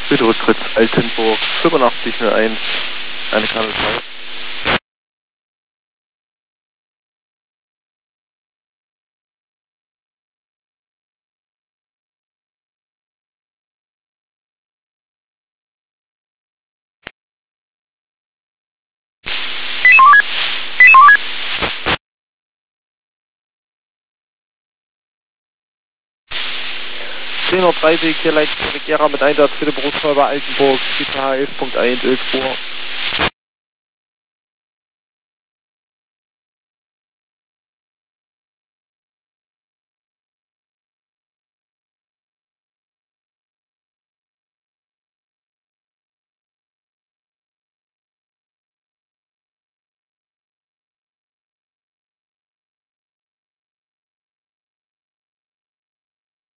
Bitte Rücktritt Altenburg 8501, eine Kanal 2. Uhr, hier Leitstelle Gera mit Einsatz für die Berufsfeuerwehr Altenburg, CPH 11.1, 11 Uhr.